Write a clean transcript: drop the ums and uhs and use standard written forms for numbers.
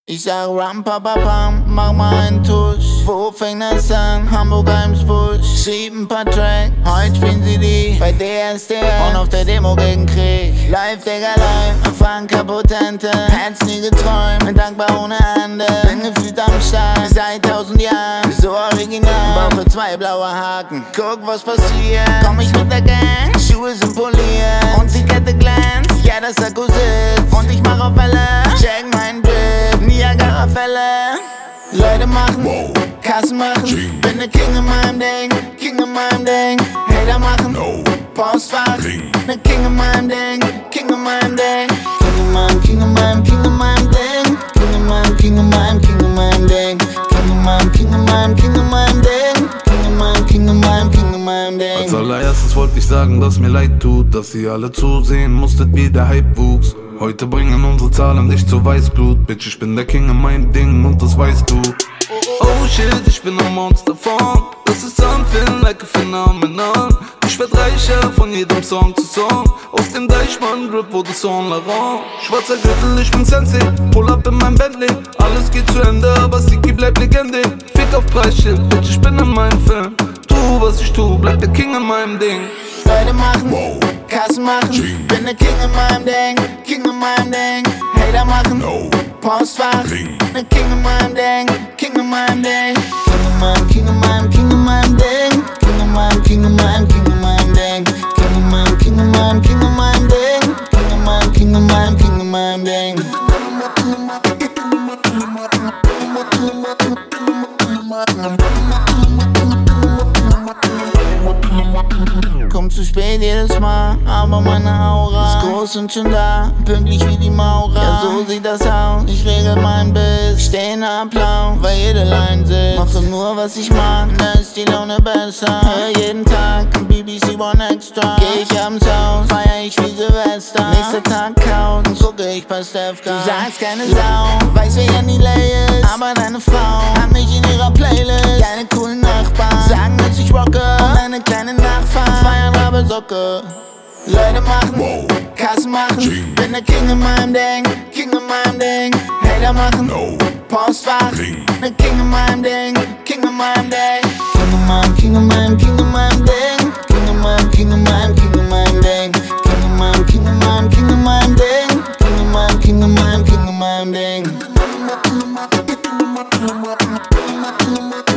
Ich sag ram, papapam, mach mal einen Tusch. Wo fängt das an? Hamburg, Eimsbusch. Schrieb ein paar Tracks, heute spielen sie die bei DSDR und auf der Demo gegen Krieg. Live, Digga, live, erfahren Kapotente. Hätt's nie geträumt, bin dankbar ohne Ende. Bin gefühlt am Start, seit 1000 Jahren. So original, brauche 2 blaue Haken. Guck, was passiert, komm ich mit der Gang. Schuhe sind poliert und die Kette glänzt. Ja, das Akku sitzt und ich mach auf Welle. Check mein Drip, Niagara-Fälle. Leute machen, Kassen machen, bin ne King in meinem Ding, King in meinem Ding. Hater machen, Postfach, ne King in meinem Ding, King in meinem Ding. King in meinem, King in meinem, King in meinem Ding. King in meinem, King in meinem, King in meinem Ding. King in meinem, King in meinem, King in meinem Ding. King in meinem, King in meinem, King in meinem Ding. Als allererstes wollte ich sagen, dass mir leid tut, dass ihr alle zusehen musstet, wie der Hype wuchs. Heute bringen unsere Zahlen dich zu Weißblut. Bitch, ich bin der King in meinem Ding und das weißt du. Oh shit, ich bin ein Monster von. Das ist something like a phenomenon. Ich werd reicher von jedem Song zu Song. Aus dem Deichmann-Grip wurde Saint Laurent. Schwarzer Gürtel, ich bin Sensei. Pull up in mein Bentley. Alles geht zu Ende, aber Siki bleibt Legende. Fick auf Preisschild, Bitch, ich bin in meinem Film. Tu, was ich tu, bleib der King in meinem Ding. Leute machen, Kassen machen, bin der King in meinem Ding, King in meinem Ding. Hater machen, Postfach, ne King in meinem Ding, King in meinem Ding. King in meinem, King in meinem, King in meinem Ding. King in meinem, King in meinem, King in meinem Ding. King in meinem, King in meinem, King in meinem Ding. King in meinem, King in meinem, King in meinem Ding. Komm zu spät jedes Mal, aber meine Aura ist groß und schon da, pünktlich wie die Maurer. Ja, so sieht das aus, ich regel mein Biss, steh in Applaus, weil jede Line sitzt. Mache nur, was ich mag, da ist die Laune besser. Hör jeden Tag BBC One Extra. Geh ich abends aus, feier ich wie Silvester. Nächster Tag Couch, gucke ich bei Stefka. Du sagst keine Sau, weiß wer ja nie lay ist, aber deine Frau hat mich in ihrer Playlist. Deine coolen Nachbarn sagen, dass ich rocke und deine kleine Nachfahren feiern aber Socke. Leute machen, Kassen machen, bin der King in meinem Ding, King in meinem Ding. Hater machen, Postfach, ne King in meinem Ding, King in meinem Ding. King in meinem, King in meinem, King in meinem Ding. King in meinem, King in meinem, King in meinem Ding. King in meinem, King in meinem, King in meinem Ding. King in meinem, King in meinem, King in meinem Ding.